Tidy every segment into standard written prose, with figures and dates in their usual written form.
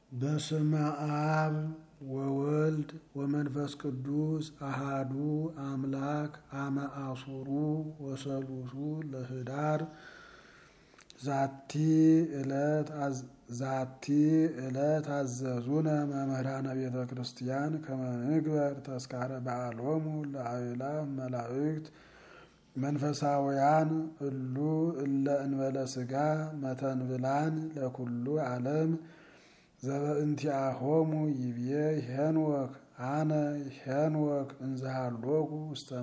በስመ አብ ወወልድ ወመንፈስ ቅዱስ አሃዱ አምላክ አመ አሱሩ ወሰሉሱ ለህዳር ዛቲ ዕለት አዘዙነ መምህራነ ቤተ ክርስቲያን ከመ ንግበር ተስካረ በዓሎሙ ለአእላፍ መላእክት መንፈሳውያን እሉ እለ እንበለ ሥጋ መተንብላን ለኩሉ ዓለም ዘበእንቲአሆሙ ይብዬ ሄኖክ አነ ሄኖክ እንዘሃሎኩ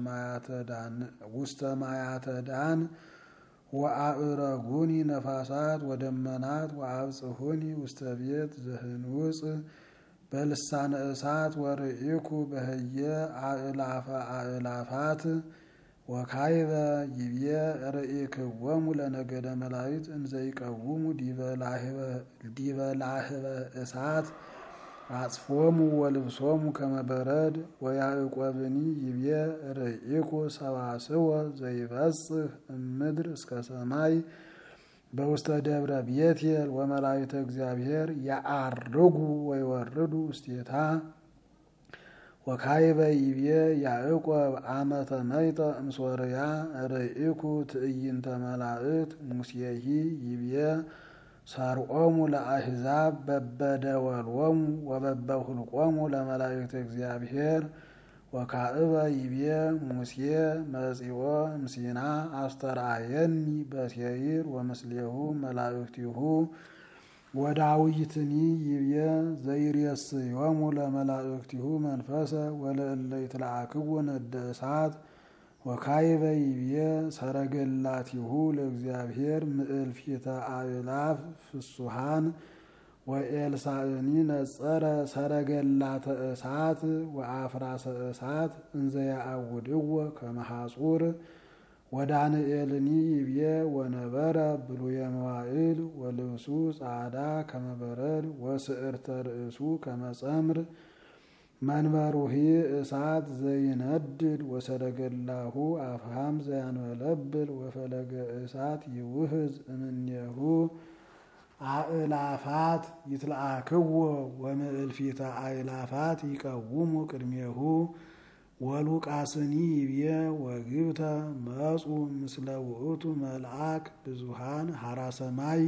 ውስተ ማያተ ዳን ወአእረጉኒ ነፋሳት ወደመናት ወአብጽሑኒ ውስተ ቤት ዘህንውፅ በልሳነ እሳት ወርኢኩ በህየ አእላፈ አእላፋት ወካይበ ይብዬ ርኢክዎሙ ለነገደ መላእክት እንዘይቀውሙ ዲበ ላህበ እሳት አጽፎሙ ወልብሶሙ ከመ በረድ ወያዕቆብኒ ይብዬ ርኢኩ ሰዋስወ ዘይበጽሕ እምድር እስከ ሰማይ በውስተ ደብረ ቤቴል ወመላእክተ እግዚአብሔር ያዐርጉ ወይወርዱ ውስቴታ ወካይበ ይብዬ ያዕቆብ አመ ተመይጠ እምሶርያ ርኢኩ ትዕይንተ መላእክት ሙሴሂ ይብዬ ሰርዖሙ ለአሕዛብ በበደወሎሙ ወበበሁልቆሙ ለመላእክተ እግዚአብሔር ወካዕበ ይብዬ ሙሴ መጺኦ እምሲና አስተርአየኒ በሴይር ወምስሌሁ መላእክቲሁ ወዳዊትኒ ይብዬ ዘይሬስዮሙ ለመላእክቲሁ መንፈሰ ወለእለ ይትለአክዎ ነደ እሳት ወካይበ ይብዬ ሰረገላቲሁ ለእግዚአብሔር ምእልፊተ አእላፍ ፍሱሃን ወኤልሳእኒ ነጸረ ሰረገላተ እሳት ወአፍራሰ እሳት እንዘያአውድዎ ከመ ሐጹር ወዳንኤልኒ ይብዬ ወነበረ ብሉየ መዋዕል ወልብሱ ጻዕዳ ከመ በረድ ወስዕርተ ርእሱ ከመ ጸምር መንበሩሂ እሳት ዘይነድድ ወሰረገላሁ አፍሃም ዘያንበለብል ወፈለገ እሳት ይውህዝ እምኔሁ አእላፋት ይትለአክዎ ወምእልፊተ አእላፋት ይቀውሙ ቅድሜሁ ወሉቃስኒ ይብዬ ወግብተ መጹ ምስለ ውእቱ መልአክ ብዙሃን ሐራ ሰማይ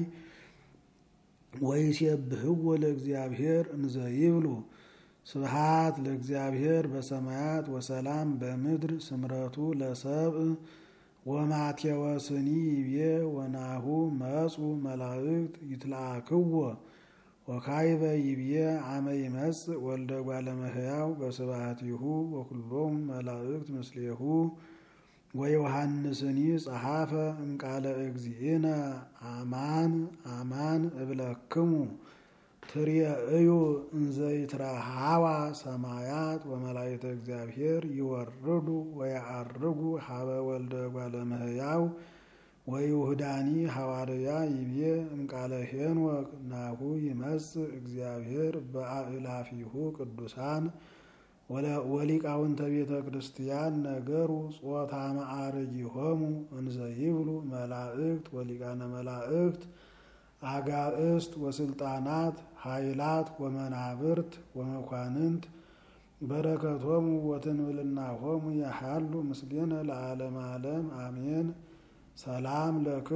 ወይሴብሕዎ ለእግዚአብሔር እንዘ ይብሉ ስብሐት ለእግዚአብሔር በሰማያት ወሰላም በምድር ስምረቱ ለሰብእ ወማቴወስኒ ይብዬ ወናሁ መጹ መላእክት ይትለአክዎ ወካይበ ይብዬ አመ ይመጽእ ወልደ እጓለ እመሕያው በስብሐቲሁ ወኩሎሙ መላእክት ምስሌሁ ወዮሐንስኒ ጸሐፈ እምቃለ እግዚእነ አማን አማን እብለክሙ ትርእዩ እንዘ ይትረሃዋ ሰማያት ወመላእክተ እግዚአብሔር ይወርዱ ወያዐርጉ ሀበ ወልደ እጓለ እመሕያው ወይሁዳኒ ሐዋርያ ይብዬ እምቃለ ሄኖክ ናሁ ይመጽእ እግዚአብሔር በአእላፊሁ ቅዱሳን ወሊቃውንተ ቤተ ክርስቲያን ነገሩ ጾታ መዓርጊሆሙ እንዘ ይብሉ መላእክት ወሊቃነ መላእክት አጋእስት ወስልጣናት ኃይላት ወመናብርት ወመኳንንት በረከቶሙ ወትንብልናሆሙ ያሃሉ ምስሌነ ለዓለመ ዓለም አሜን። ሰላም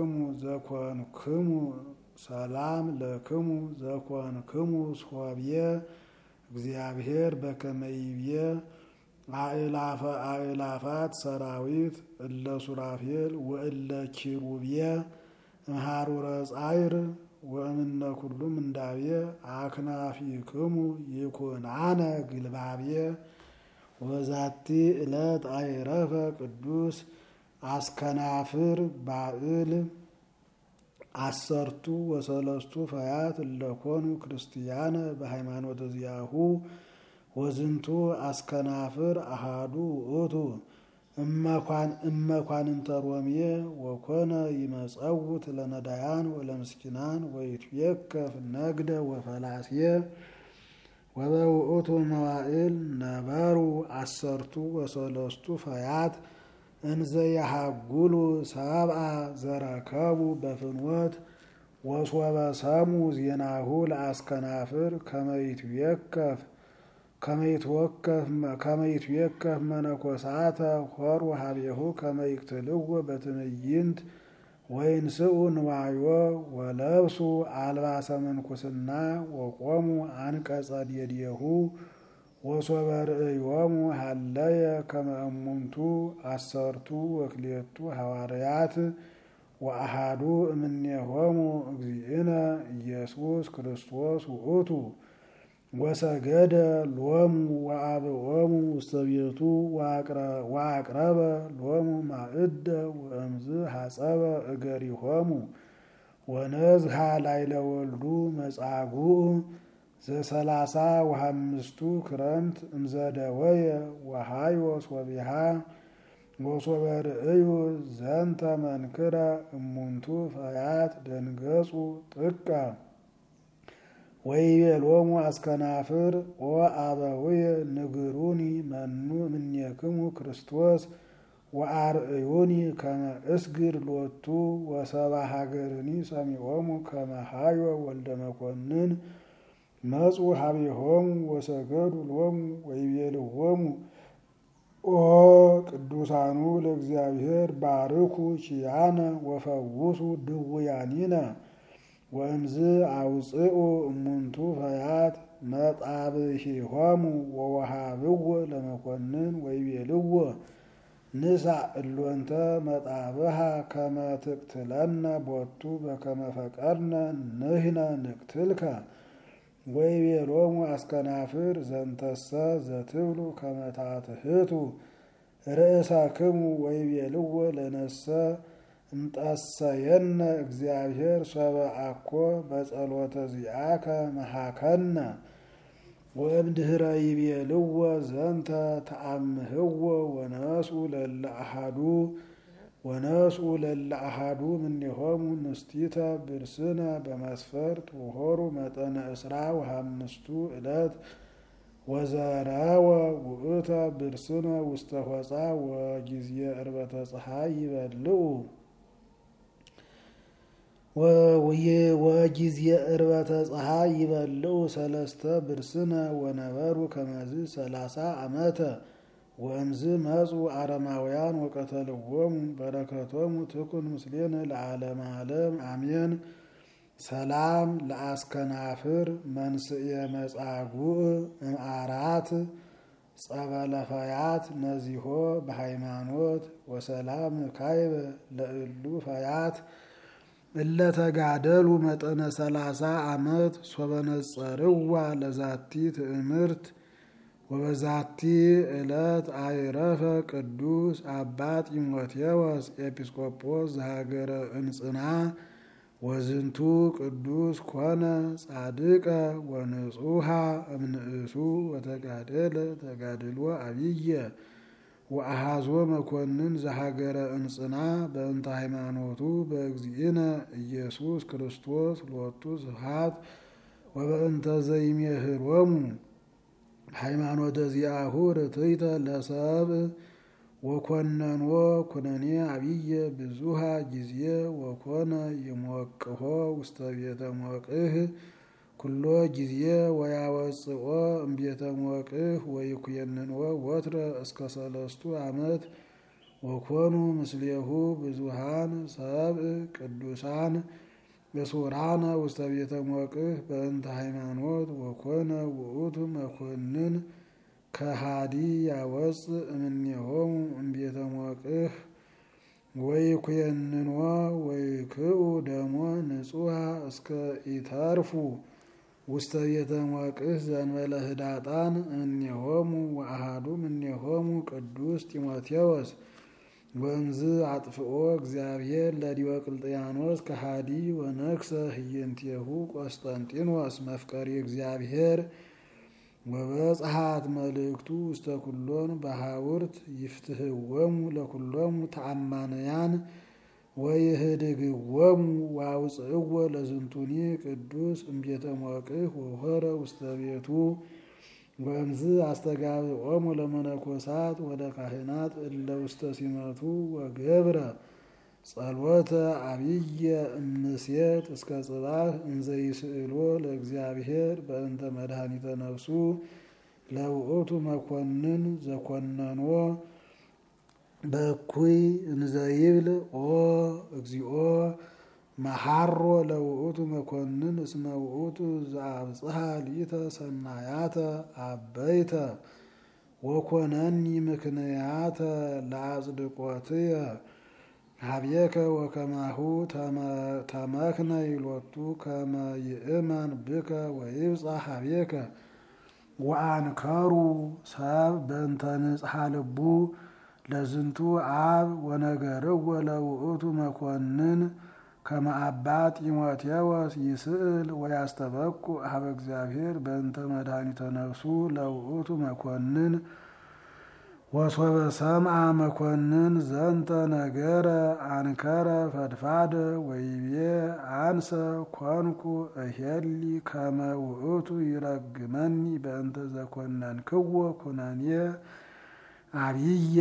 ለክሙ ዘኮንክሙ ሶብየ እግዚአብሔር በከመ ይብዬ አእላፈ አእላፋት ሰራዊት እለ ሱራፌል ወእለ ኪሩብየ እምሃሩረ ጻይር ወእምነ ኩሉ ምንዳብየ አክናፊክሙ ይኩናነ ግልባብየ ወዛቲ ዕለት አይረፈ ቅዱስ አስከናፍር ባእል አሰርቱ ወሰለስቱ ፈያት እለኮኑ ክርስቲያነ በሃይማኖተ ዚአሁ ወዝንቱ አስከናፍር አሃዱ ውእቱ እመኳንንተ ሮምየ ወኮነ ይመጸውት ለነዳያን ወለምስኪናን ወይትቤከፍ ነግደ ወፈላስየ ወበውእቱ መዋዕል ነበሩ አሰርቱ ወሰለስቱ ፈያት እንዘ ያሃጉሉ ሰብአ ዘረከቡ በፍኖት ወሶበ ሰሙ ዜናሁ ለአስከናፍር ከመይትወከፍ መነኮሳተ ሆሩ ሀቤሁ ከመይክትልዎ በትዕይንት ወይንስኡ ንዋዮ ወለብሱ አልባሰ ምንኩስና ወቆሙ አንቀጸ ዴዴሁ ወሶበ ርእዮሙ ሀለየ ከመ እሙንቱ 12 ሐዋርያት ወአሃዱ እምኔሆሙ እግዚእነ ኢየሱስ ክርስቶስ ውእቱ ወሰገደ ሎሙ ወአብኦሙ ውስተ ቤቱ ወአቅረበ ሎሙ ማእደ ወእምዝ ሐጸበ እገሪሆሙ ወነዝሃ ላይለ ወልዱ መጻጉዕ ዘ35 ክረምት እምዘደወየ ወሃዮ ሶቢሃ ወሶበ ርእዩ ዘንተ መንክረ እሙንቱ ፈያት ደንገጹ ጥቀ ወይቤሎሙ አስከናፍር ወአበውየ ንግሩኒ መኑ እምኔክሙ ክርስቶስ ወአርእዩኒ ከመ እስግድ ሎቱ ወሰባ ሀገርኒ ሰሚዖሙ ከመ ሃዮ ወልደ መኮንን መጹ ሀቤሆሙ ወሰገዱ ሎሙ ወይቤልዎሙ ኦ ቅዱሳኑ ለእግዚአብሔር ባርኩ ኪያነ ወፈውሱ ድውያኒነ ወእምዝ አውፅኡ እሙንቱ ፈያት መጣብሂሆሙ ወወሃብዎ ለመኮንን ወይቤልዎ ንሳ እሎንተ መጣብሃ ከመ ትቅትለነ ቦቱ በከመ ፈቀድነ ንሕነ ንቅትልከ ወይቤሎሙ አስከናፍር ዘንተሰ ዘትብሉ ከመ ታትህቱ ርእሰክሙ ወይቤልዎ ለነሰ እምጠሰየነ እግዚአብሔር ሶበ አኮ በጸሎተ ዚአከ መሃከነ ወእምድኅረ ይቤልዎ ዘንተ ተአምህዎ ወነስኡ ለለ አሐዱ እምኔሆሙ ንስቲተ ብርስነ በመስፈርት ወሆሩ መጠነ 25 ዕለት ወዘረወ ውእተ ብርስነ ውስተ ሆፃ ወጊዜ ዕርበተ ፀሐይ ይበልዑ ወጊዜ ዕርበተ ፀሐይ ይበልዑ 3 ብርስነ ወነበሩ ከመዝ 30 ዓመተ ወእምዝ መጹ አረማውያን ወቀተልዎሙ በረከቶሙ ትኩን ምስሌነ ለዓለመ ዓለም አሜን። ሰላም ለአስከናፍር መንስኤ መጻጉዕ እምአራት ጸበለ ፈያት ነዚሆ በሃይማኖት ወሰላም ካይበ ለእሉ ፈያት እለተጋደሉ መጠነ 30 ዓመት ሶበነጸርዋ ለዛቲ ትእምርት ወበዛቲ ዕለት አይረፈ ቅዱስ አባ ጢሞቴዎስ ኤጲስቆጶስ ዘሀገረ እንጽና ወዝንቱ ቅዱስ ኮነ ጻድቀ ወንጹሃ እምንእሱ ወተጋደለ ተጋድሎ አብየ ወአሃዞ መኮንን ዘሀገረ እንጽና በእንተ ሃይማኖቱ በእግዚእነ ኢየሱስ ክርስቶስ ሎቱ ስብሐት ወበእንተ ዘይሜህሮሙ ሃይማኖተ ዚአሁ ርትዕተ ለሰብእ ወኮነኖ ኩነኔ አብየ ብዙሃ ጊዜ ወኮነ ይሞቅሆ ውስተ ቤተ ሞቅህ ኩሎ ጊዜ ወያወፅኦ እምቤተ ሞቅህ ወይኩየንንዎ ወትረ እስከ 3 ዓመት ወኮኑ ምስሌሁ ብዙሃን ሰብእ ቅዱሳን በሱራነ ውስተ ቤተ ሞቅህ በእንተ ሃይማኖት ወኮነ ውእቱ መኮንን ከሃዲ ያወፅ እምኔሆሙ እምቤተ ሞቅህ ወይኩየንንዎ ወይክኡ ደሞ ንጹሐ እስከ ኢተርፉ ውስተ ቤተ ሞቅህ ዘንበለ ህዳጣን እምኔሆሙ ወአሃዱ እምኔሆሙ ቅዱስ ጢሞቴዎስ ወእምዝ አጥፍኦ እግዚአብሔር ለዲዮቅልጥያኖስ ከሃዲ ወነክሰ ህየንቴሁ ቆስጠንጢኖስ መፍቀሪ እግዚአብሔር ወበጽሐት መልእክቱ ውስተ ኩሎን በሐውርት ይፍትህወሙ ለኩሎሙ ተአማንያን ወይህድግወሙ ዋውፅእዎ ለዝንቱኒ ቅዱስ እምቤተ ሞቅህ ወሆረ ውስተ ቤቱ ወእምዝ አስተጋብኦሙ ለመነኮሳት ወለካህናት እለ ውስተ ሲመቱ ወገብረ ጸሎተ አብየ እምሴት እስከ ጽባህ እንዘ ይስእሎ ለእግዚአብሔር በእንተ መድኃኒተ ነፍሱ ለውእቱ መኮንን ዘኮነኖ በእኩይ እንዘ ይብል ኦ እግዚኦ መሐሮ ለውእቱ መኮንን እስመ ውእቱ ዘአብጽሐ ሊተ ሰናያተ አበይተ ወኮነኒ ምክንያተ ለአጽድቆትየ ሀቤከ ወከማሁ ተመክነ ይሎቱ ከመ ይእመን ብከ ወይብጽሕ ሀቤከ ወአንከሩ ሰብ በእንተ ንጽሐ ልቡ ለዝንቱ አብ ወነገርዎ ለውእቱ መኮንን ከመ አባ ጢሞቴዎስ ይስእል ወያስተበቁ ሀበ እግዚአብሔር በእንተ መድኃኒተ ነፍሱ ለውእቱ መኮንን ወሶበ ሰምዐ መኮንን ዘንተ ነገረ አንከረ ፈድፋደ ወይቤ አንሰ ኮንኩ እሄሊ ከመ ውእቱ ይረግመኒ በእንተ ዘኮነንክዎ ኩነኔ አብየ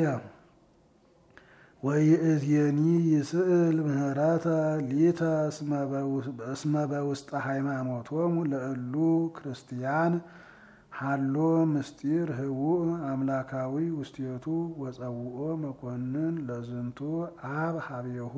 ወይእዜኒ ይስእል ምህረተ ሊተ እስመ በውስጠ ሃይማኖቶሙ ለእሉ ክርስቲያን ሃሎ ምስጢር ህቡእ አምላካዊ ውስቴቱ ወጸውኦ መኮንን ለዝንቱ አብ ሀቤሁ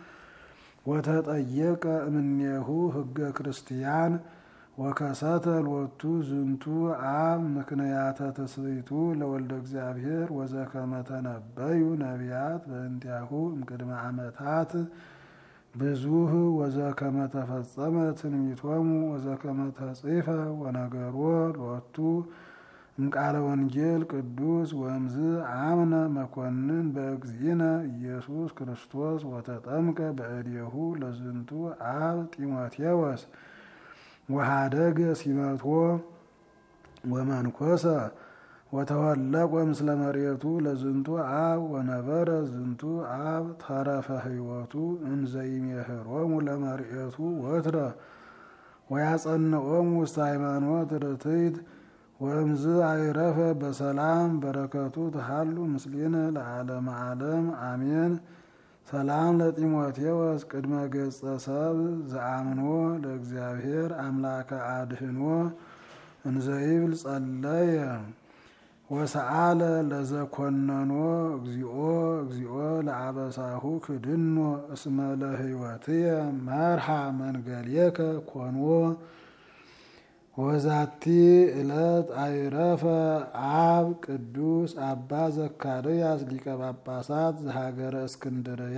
ወተጠየቀ እምኔሁ ህገ ክርስቲያን ወከሰተ ሎቱ ዝንቱ አብ ምክንያተ ትስብእቱ ለወልደ እግዚአብሔር ወዘከመ ተነበዩ ነቢያት በእንቲአሁ እምቅድመ ዓመታት ብዙህ ወዘከመ ተፈጸመ ትንቢቶሙ ወዘከመ ተጽፈ ወነገሮ ሎቱ እምቃለ ወንጌል ቅዱስ ወእምዝ አምነ መኮንን በእግዚእነ ኢየሱስ ክርስቶስ ወተጠምቀ በእዴሁ ለዝንቱ አብ ጢሞቴዎስ ወሃደገ ሲመቶ ወመንኮሰ ወተወለቆ ምስለ መሬቱ ለዝንቱ አብ ወነበረ ዝንቱ አብ ተረፈ ህይወቱ እንዘ ይሜህሮሙ ለመርኤቱ ወትረ ወያጸንዖሙ ውስተ ሃይማኖት ርትዕት ወእምዝ አይረፈ በሰላም በረከቱ ተሃሉ ምስሌነ ለዓለመ ዓለም አሜን። ሰላም ለጢሞቴዎስ ቅድመ ገጸ ሰብ ዘአምኖ ለእግዚአብሔር አምላከ አድህኖ እንዘ ይብል ጸለየ ወሰአለ ለዘኮነኖ እግዚኦ እግዚኦ ለአበሳሁ ክድኖ እስመ ለህይወትየ መርሃ መንገሌከ ኮንዎ ወዛቲ ዕለት አይረፈ አብ ቅዱስ አባ ዘካርያስ ሊቀ ጳጳሳት ዘሀገረ እስክንድርያ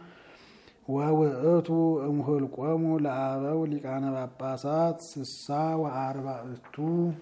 ወውእቱ እምሁልቆሙ ለአበው ሊቃነ ጳጳሳት 46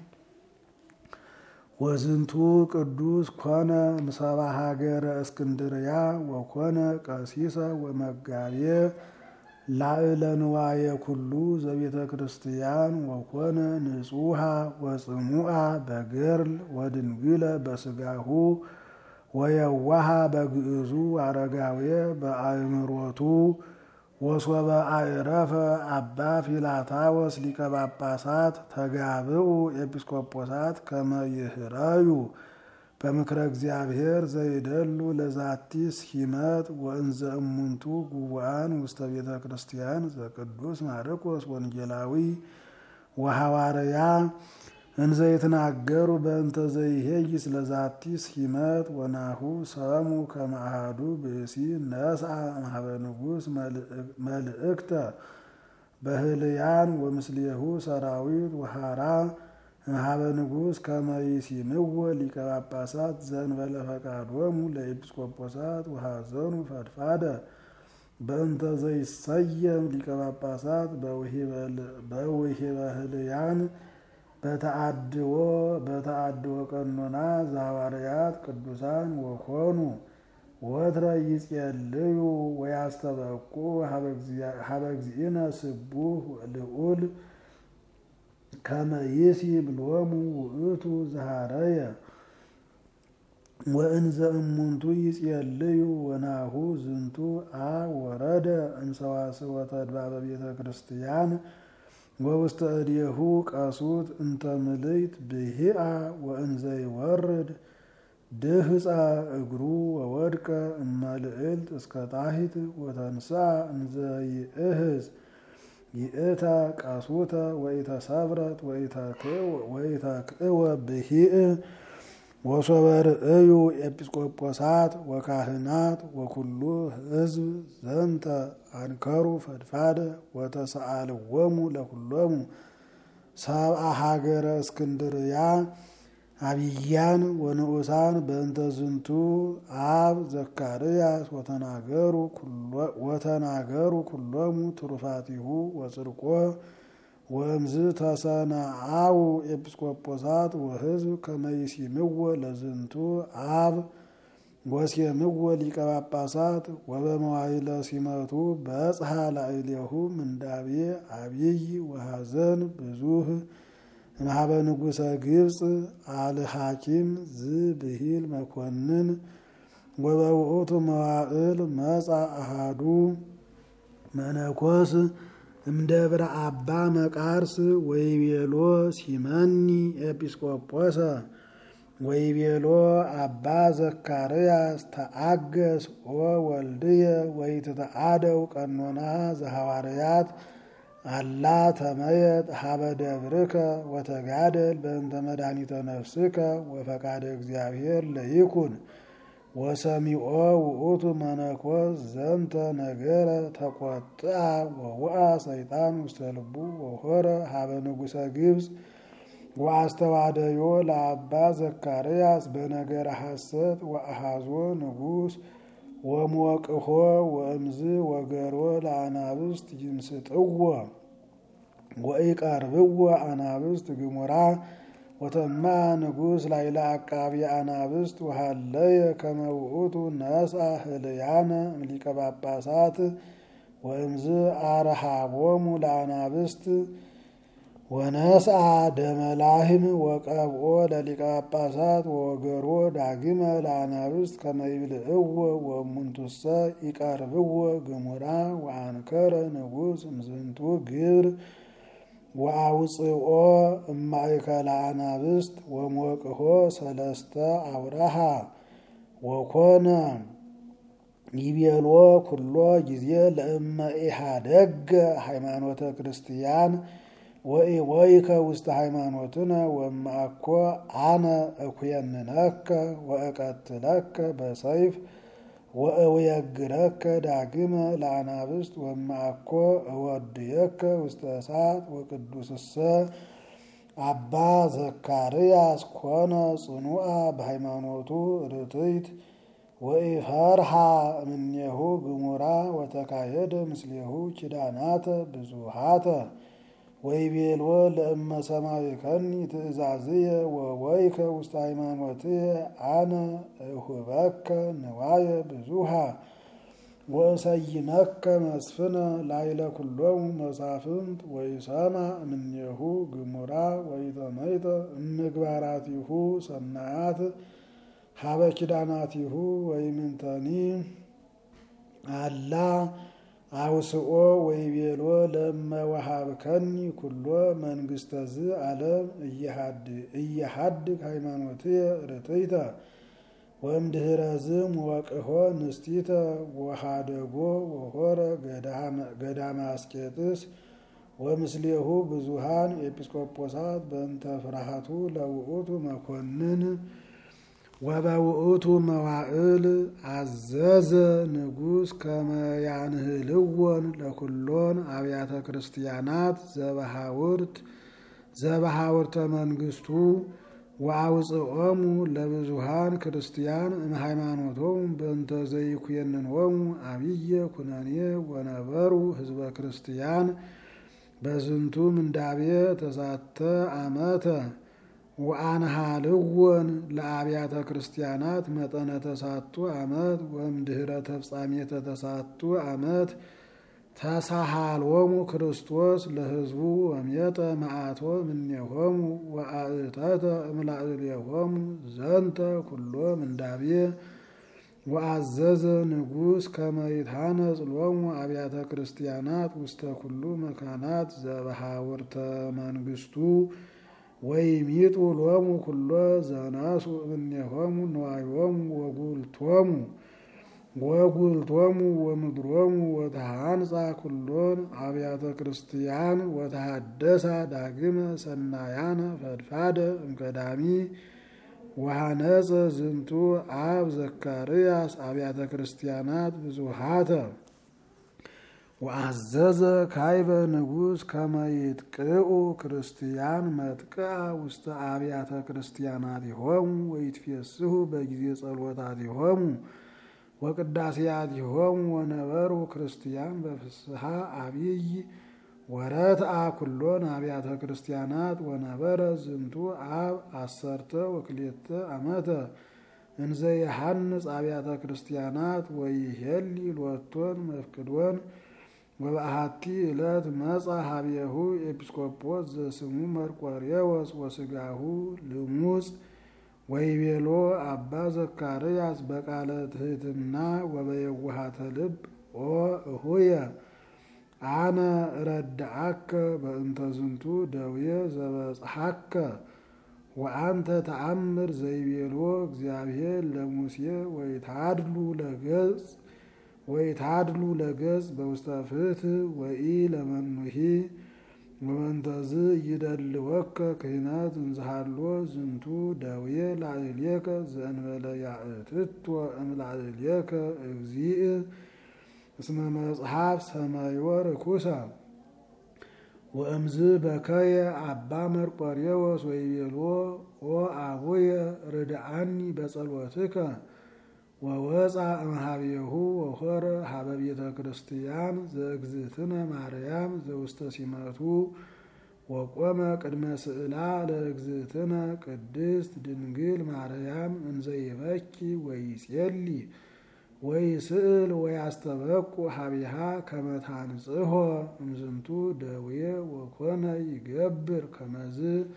ወዝንቱ ቅዱስ ኮነ ምሰባ ሀገረ እስክንድርያ ወኮነ ቀሲሰ ወመጋቤ ላዕለ ንዋየ ኩሉ ዘቤተ ክርስቲያን ወኮነ ንጹሃ ወጽሙአ በገርል ወድንግለ በስጋሁ ወየዋሃ በግዕዙ አረጋዊ በአእምሮቱ ወሶበ አዕረፈ አባ ፊላታዎስ ሊቀ ጳጳሳት ተጋብኡ ኤጲስቆጶሳት ከመ ይህረዩ በምክረ እግዚአብሔር ዘይደሉ ለዛቲ ሲመት ወእንዘ እሙንቱ ጉቡአን ውስተ ቤተ ክርስቲያን ዘቅዱስ ማርቆስ ወንጌላዊ ወሐዋርያ እንዘ ይትናገሩ በእንተ ዘይሄይስ ለዛቲ ሲመት ወናሁ ሰሙ ከመ አሐዱ ብእሲ ነስአ እምኀበ ንጉሥ መልእክተ በህልያን ወምስሌሁ ሰራዊት ወሐራ እምኀበ ንጉሥ ከመ ይሲምዎ ሊቀ ጳጳሳት ዘእንበለ ፈቃዶሙ ለኤጲስቆጶሳት ወሐዘኑ ፈድፋደ በእንተ ዘይሰየም ሊቀ ጳጳሳት በውሂበ ህልያን በተአድዎ ቀኖና ዘሐዋርያት ቅዱሳን ወኮኑ ወትረ ይጼልዩ ወያስተበቁ ሀበ እግዚእነ ስቡሕ ልዑል ከመ ይሲም ሎሙ ውእቱ ዘሐረየ ወእንዘ እሙንቱ ይጼልዩ ወናሁ ዝንቱ አብ ወረደ እምሰዋስወ ተድባበ ቤተ ክርስቲያን ወውስተ እዴሁ ቀሱት እንተ ምልዕት ብሂአ ወእንዘ ይወርድ ድህፀ እግሩ ወወድቀ እመልዕልት እስከ ታሕት ወተንሥአ እንዘ ይእህዝ ይእተ ቀሱተ ወኢተሰብረት ወኢተክእወ ብሂእ ወሶበ ርእዩ ኤጲስቆጶሳት ወካህናት ወኩሉ ሕዝብ ዘንተ አንከሩ ፈድፋደ ወተሰአልዎሙ ለኩሎሙ ሰብአ ሀገረ እስክንድርያ አብያን ወንዑሳን በእንተ ዝንቱ አብ ዘካርያስ ወተናገሩ ኩሎሙ ትሩፋቲሁ ወጽድቆ ወእምዝ ተሰናአው ኤጲስቆጶሳት ወሕዝብ ከመ ይሲምዎ ለዝንቱ አብ ወሴምዎ ሊቀ ጳጳሳት ወበመዋዕለ ሲመቱ በጽሐ ላዕሌሁ ምንዳቤ አብይ ወሐዘን ብዙህ እምኀበ ንጉሠ ግብፅ አልሐኪም ዝብሂል መኮንን ወበውእቱ መዋዕል መጻ አሃዱ መነኮስ እምደብረ አባ መቃርስ ወይቤሎ ሲመኒ ኤጲስቆጶሰ ወይቤሎ አባ ዘካርያስ ተአገስ ወወልድየ ወይትተአደው ቀኖና ዘሐዋርያት አላ ተመየጥ ሀበ ደብርከ ወተጋደል በእንተ መድኃኒተ ነፍስከ ወፈቃደ እግዚአብሔር ለይኩን ወሰሚዖ ውእቱ መነኮስ ዘንተ ነገረ ተቆጥአ ወውአ ሰይጣን ውስተ ልቡ ወሆረ ሀበ ንጉሠ ግብፅ ወአስተዋደዮ ለአባ ዘካርያስ በነገረ ሐሰት ወአሃዞ ንጉሥ ወሞቅሆ ወእምዝ ወገሮ ለአናብስት ይምስጥዎ ወኢቀርብዎ አናብስት ግሙራ ወተማ ንጉሥ ላይለ አቃቢ አናብስት ወሃለየ ከመ ውእቱ ነስአ ህልያነ እምሊቀ ጳጳሳት ወእምዝ አርሃቦሙ ለአናብስት ወነስአ ደመላህም ወቀብኦ ለሊቀ ጳጳሳት ወወገሮ ዳግመ ለአናብስት ከመ ይብልዕዎ ወእሙንቱሰ ይቀርብዎ ግሙራ ወአንከረ ንጉሥ እምዝንቱ ግብር ወአውፅኦ እማእከለ አናብስት ወሞቅሆ ሰለስተ አውራሃ ወኮነ ይቤሎ ኩሎ ጊዜ ለእመ ኢሃደገ ሃይማኖተ ክርስቲያን ወኢከ ውስተ ሃይማኖትነ ወእምአኮ አነ እኩየንነከ ወእቀትለከ በሰይፍ ወእውየግረከ ዳግመ ለአናብስት ወእምአኮ እወድየከ ውስተ እሳት ወቅዱስሰ አባ ዘካርያስ ኮነ ጽኑዓ በሃይማኖቱ ርትዕት ወኢፈርሃ እምኔሁ ግሙራ ወተካየደ ምስሌሁ ኪዳናተ ብዙሃተ ወይቤሎ ለእመ ሰማዕከኒ ትእዛዝየ ወወይከ ውስተ ሃይማኖትየ አነ እሁበከ ንዋየ ብዙሃ ወእሰይመከ መስፍነ ላዕለ ኩሎሙ መሳፍንት ወይሰምዕ እምኔሁ ግሙራ ወኢተመይጠ እምግባራቲሁ ሰናያት ሀበ ኪዳናቲሁ ወይምንተኒ አላ አውስኦ ወይቤሎ ለእመ ወሀብከኒ ኩሎ መንግሥተ ዝዓለም እየሐድግ ሃይማኖትየ ርትዕተ ወእምድኅረ ዝሞቅሖ ንስቲተ ወሃደጎ ወሖረ ገዳመ አስቄጥስ ወምስሌሁ ብዙሃን ኤጲስቆጶሳት በእንተ ፍርሃቱ ለውእቱ መኮንን ወበውእቱ መዋዕል አዘዘ ንጉሥ ከመ ያንህልዎን ለኩሎን አብያተ ክርስቲያናት ዘበሃውርተ መንግሥቱ ወአውፅኦሙ ለብዙሃን ክርስቲያን እምሃይማኖቶሙ በእንተ ዘይኩየንዎሙ አብየ ኩነኔ ወነበሩ ህዝበ ክርስቲያን በዝንቱ ምንዳቤ ተሳተ ዓመተ ወአንሃልዎን ለአብያተ ክርስቲያናት መጠነ ተሳቱ ዓመት ወእምድኅረ ተፍጻሜተ ተሳቱ ዓመት ተሳሃሎሙ ክርስቶስ ለሕዝቡ ወሜጠ መዓቶ እምኔሆሙ ወአእተተ እምላዕሌሆሙ ዘንተ ኩሎ ምንዳቤ ወአዘዘ ንጉሥ ከመ ይትሐነጽ ሎሙ አብያተ ክርስቲያናት ውስተ ኩሉ መካናት ዘበሃውርተ መንግሥቱ ወይሚጡ ሎሙ ኩሎ ዘነሱ እምኔሆሙ ንዋዮሙ ወጉልቶሙ ወምድሮሙ ወተሃንጻ ኩሎን አብያተ ክርስቲያን ወተሃደሳ ዳግመ ሰናያነ ፈድፋደ እምቀዳሚ ወሃነጸ ዝንቱ አብ ዘካርያስ አብያተ ክርስቲያናት ብዙሃተ ወአዘዘ ካይበ ንጉሥ ከመ ይጥቅኡ ክርስቲያን መጥቅዓ ውስተ አብያተ ክርስቲያናቲሆሙ ወይትፌስሑ በጊዜ ጸሎታቲሆሙ ወቅዳሴያቲሆሙ ወነበሩ ክርስቲያን በፍስሐ አብይ ወረትአ ኩሎን አብያተ ክርስቲያናት ወነበረ ዝንቱ አብ 12 ዓመተ እንዘ ይሐንጽ አብያተ ክርስቲያናት ወይሄሊ ሎቶን መፍቅዶን ወበአሐቲ ዕለት መጻ ሀቤሁ ኤጲስቆጶስ ዘስሙ መርቆሬዎስ ወስጋሁ ልሙጽ ወይቤሎ አባ ዘካርያስ በቃለ ትሕትና ወበየዋሃተ ልብ ኦ እሁየ አነ ረዳአከ በእንተ ዝንቱ ደዌ ዘበጽሐከ ወአንተ ተአምር ዘይቤሎ እግዚአብሔር ለሙሴ ወይታድሉ ለገጽ በውስተ ፍትሕ ወኢ ለመኑሂ ወመንተዝ ይደልወከ ክህነት እንዝሃሎ ዝንቱ ደዌ ላዕሌከ ዘእንበለ ያእትቶ እምላዕሌከ እግዚእ እስመ መጽሐፍ ሰማዮ ርኩሰ ወእምዝ በከየ አባ መርቆሬዎስ ወይቤሎ ኦ አቡየ ርድአኒ በጸሎትከ ወወፃ እምኀቤሁ ወሖረ ሀበ ቤተ ክርስቲያን ዘእግዝእትነ ማርያም ዘውስተ ሲመቱ ወቆመ ቅድመ ስእላ ለእግዝእትነ ቅድስት ድንግል ማርያም እንዘ ይበኪ ወይጼሊ ወይስእል ወያስተበቁ ሀቢሃ ከመ ታንጽሖ እምዝንቱ ደዌ ወኮነ ይገብር ከመዝ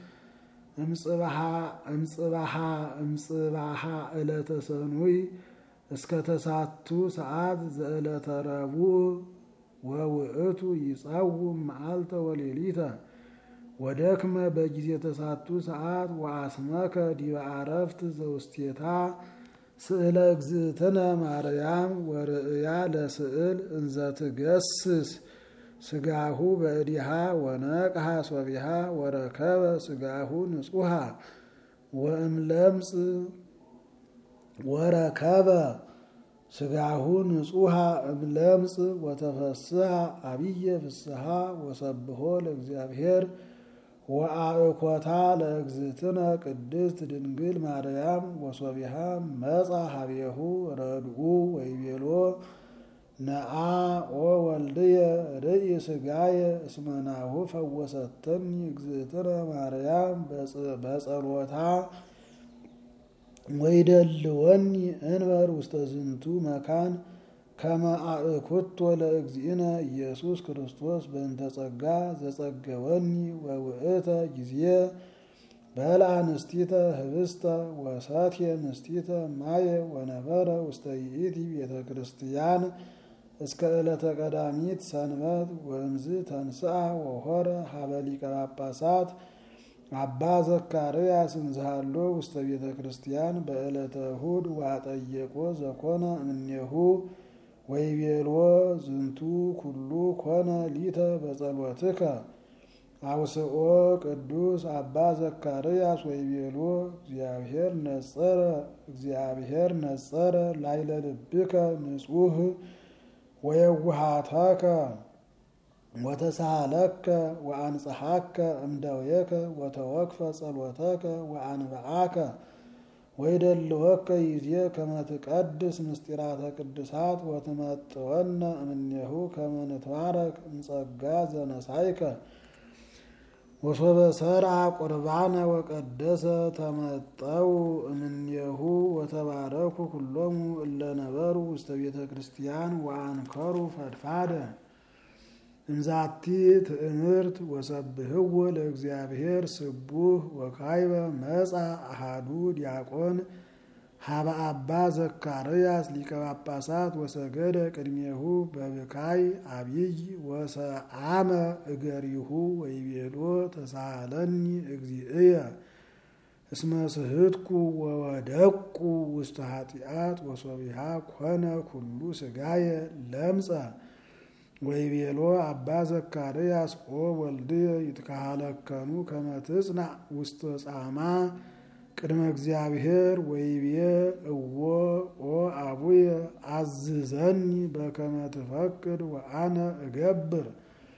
እምጽባሃ ዕለተ ሰኑይ እስከ ተሳቱ ሰዓት ዘዕለተ ረቡዕ ወውእቱ ይጸውም መዓልተ ወሌሊተ ወደክመ በጊዜ ተሳቱ ሰዓት ወአስመከ ዲበ አረፍት ዘውስቴታ ስእለ እግዝእትነ ማርያም ወርእያ ለስእል እንዘ ትገስስ ስጋሁ በእዲሃ ወነቅሃ ሶቢሃ ወረከበ ስጋሁ ንጹሃ ወእምለምጽ ወረከበ ስጋሁ ንጹሃ እምለምጽ ወተፈስሐ አብየ ፍስሐ ወሰብሖ ለእግዚአብሔር ወአእኮታ ለእግዝእትነ ቅድስት ድንግል ማርያም ወሶቢሃ መጻ ሀቤሁ ረድኡ ወይቤሎ ነአ ኦ ወልድየ ርእይ ስጋየ እስመ ናሁ ፈወሰተኒ እግዝእትነ ማርያም በጸሎታ ወይደልወኒ እንበር ውስተ ዝንቱ መካን ከመ አእኩቶ ለእግዚእነ ኢየሱስ ክርስቶስ በእንተ ጸጋ ዘጸገወኒ ወውእተ ጊዜ በልዐ ንስቲተ ህብስተ ወሰትየ ንስቲተ ማየ ወነበረ ውስተ ይእቲ ቤተ ክርስቲያን እስከ ዕለተ ቀዳሚት ሰንበት ወእምዝ ተንሥአ ወሖረ ሀበ ሊቀ ጳጳሳት አባ ዘካርያስ እንዝሃሎ ውስተ ቤተ ክርስቲያን በዕለተ እሁድ ወአጠየቆ ዘኮነ እምኔሁ ወይቤሎ ዝንቱ ኩሉ ኮነ ሊተ በጸሎትከ አውስኦ ቅዱስ አባ ዘካርያስ ወይቤሎ እግዚአብሔር ነጸረ ላይለ ልብከ ንጹህ ወየውሃተከ ወተሳሃለከ ወአንጽሐከ እምደዌከ ወተወክፈ ጸሎተከ ወአንብዓከ ወይደልወከ ይዜ ከመ ትቀድስ ምስጢራተ ቅድሳት ወትመጥወነ እምኔሁ ከመ ንትባረክ እምጸጋ ዘነሳይከ ወሶበ ሰርዐ ቁርባነ ወቀደሰ ተመጠው እምኔሁ ወተባረኩ ኩሎሙ እለ ነበሩ ውስተ ቤተ ክርስቲያን ወአንከሩ ፈድፋደ እንዛቲ ትእምርት ወሰብህዎ ለእግዚአብሔር ስቡህ ወካይበ መጻ አሃዱ ዲያቆን ሀበ አባ ዘካርያስ ሊቀ ጳጳሳት ወሰገደ ቅድሜሁ በብካይ አብይ ወሰአመ እገሪሁ ወይቤሎ ተሳሃለኒ እግዚእየ እስመ ስህትኩ ወወደቁ ውስተ ኃጢአት ወሶቢሃ ኮነ ኩሉ ስጋየ ለምጸ ወይቤሎ አባ ዘካርያስ ኦ ወልድየ ይትካሃለከኑ ከመ ትጽናዕ ውስተ ጻማ ቅድመ እግዚአብሔር ወይቤ እዎ ኦ አቡየ አዝዘኒ በከመ ትፈቅድ ወአነ እገብር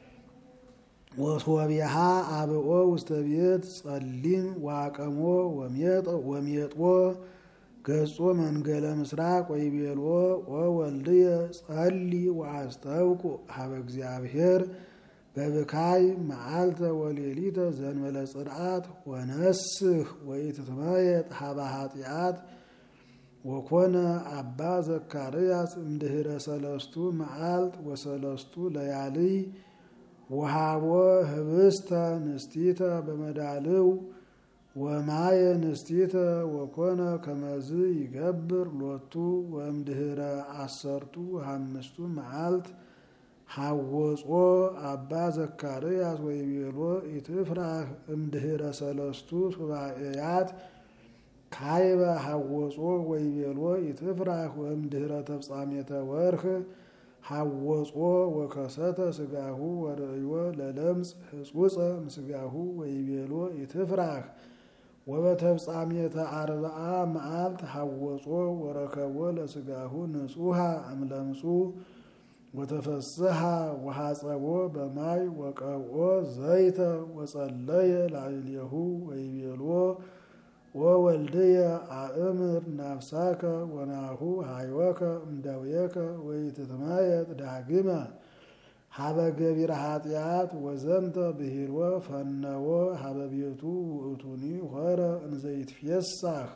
ወሶቢሃ አብኦ ውስተ ቤት ጸሊም ዋቀሞ ወሜጥዎ ገጾ መንገለ ምስራቅ ወይቤሎ ወወልድየ ጸሊ ወአስተውቁ ሀበ እግዚአብሔር በብካይ መዓልተ ወሌሊተ ዘንበለ ጽርዓት ወነስህ ወኢትትመየጥ ሀበ ኃጢአት ወኮነ አባ ዘካርያስ እምድኅረ ሰለስቱ መዓልት ወሰለስቱ ለያልይ ወሃቦ ህብስተ ንስቲተ በመዳልው ወማየ ንስቲተ ወኮነ ከመዝ ይገብር ሎቱ ወእምድኅረ አሰርቱ ሀምስቱ መዓልት ሐወጾ አባ ዘካርያስ ወይቤሎ ኢትፍራህ እምድኅረ ሰለስቱ ሱባኤያት ካይበ ሐወጾ ወይቤሎ ኢትፍራህ ወእምድኅረ ተፍጻሜተ ወርህ ሐወጾ ወከሰተ ስጋሁ ወርእዮ ለለምጽ ህጹጸ ምስጋሁ ወይቤሎ ኢትፍራህ ወበተፍጻሜተ አርብዓ መዓልት ሐወጾ ወረከቦ ለስጋሁ ንጹሃ እምለምጹ ወተፈስሐ ወሐጸቦ በማይ ወቀብኦ ዘይተ ወጸለየ ላዕሌሁ ወይቤሎ ወወልድየ አእምር ናፍሳከ ወናሁ ሃይወከ እምደዌከ ወኢትትመየጥ ዳግመ ሀበ ገቢረ ኃጢአት ወዘንተ ብሂልዎ ፈነዎ ሀበ ቤቱ ውእቱኒ ሆረ እንዘ ይትፌሳህ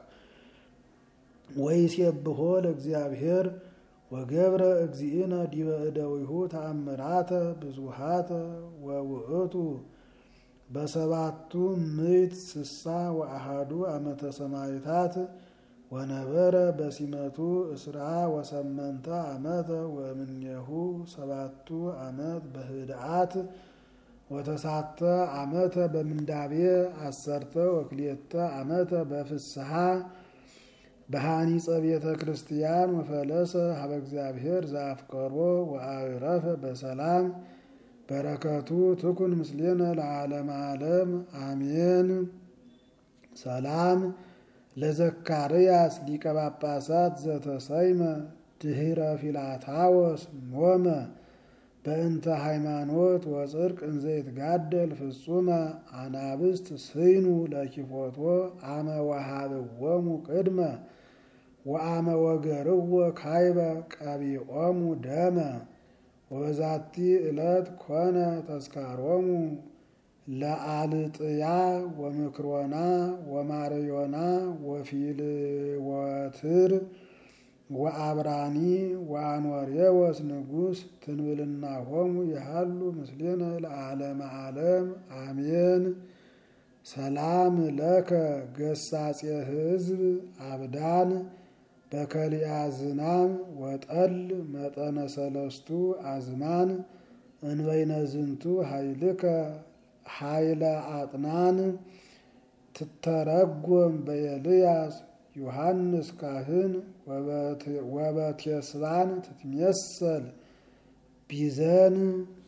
ወይሴብሖ ለእግዚአብሔር ወገብረ እግዚእነ ዲበ እደዊሁ ተአምራተ ብዙሃተ ወውእቱ በሰባቱ ምዕት ስሳ ወአሃዱ ዓመተ ሰማዕታት ወነበረ በሲመቱ እስራ ወሰመንተ ዓመተ ወእምኔሁ ሰባቱ ዓመት በህድአት ወተሳተ ዓመተ በምንዳቤ አሰርተ ወክልኤተ ዓመተ በፍስሐ በሃኒፀ ቤተ ክርስቲያን ወፈለሰ ሀበ እግዚአብሔር ዘአፍቀሮ ወአዕረፈ በሰላም በረከቱ ትኩን ምስሌነ ለዓለመ ዓለም አሜን። ሰላም ለዘካርያስ ሊቀ ጳጳሳት ዘተሰይመ ድኅረ ፊላታዎስ ሞመ በእንተ ሃይማኖት ወጽድቅ እንዘ ይትጋደል ፍጹመ አናብስት ስይኑ ለኪፎቶ አመ ወሃብዎሙ ቅድመ ወአመ ወገርዎ ካይበ ቀቢኦሙ ደመ ወበዛቲ ዕለት ኮነ ተስካሮሙ ለአልጥያ ወምክሮና ወማርዮና ወፊልወትር ወአብራኒ ወአኖሬዎስ ንጉሥ ትንብልናሆሙ ይሃሉ ምስሌነ ለዓለመ ዓለም አሜን። ሰላም ለከ ገሳጼ ሕዝብ አብዳን በከሊያ ዝናም ወጠል መጠነ ሰለስቱ አዝማን እንበይነ ዝንቱ ኃይልከ ኃይለ አጥናን ትተረጎም በኤልያስ ዮሐንስ ካህን ወበቴስባን ትትሜሰል ቢዘን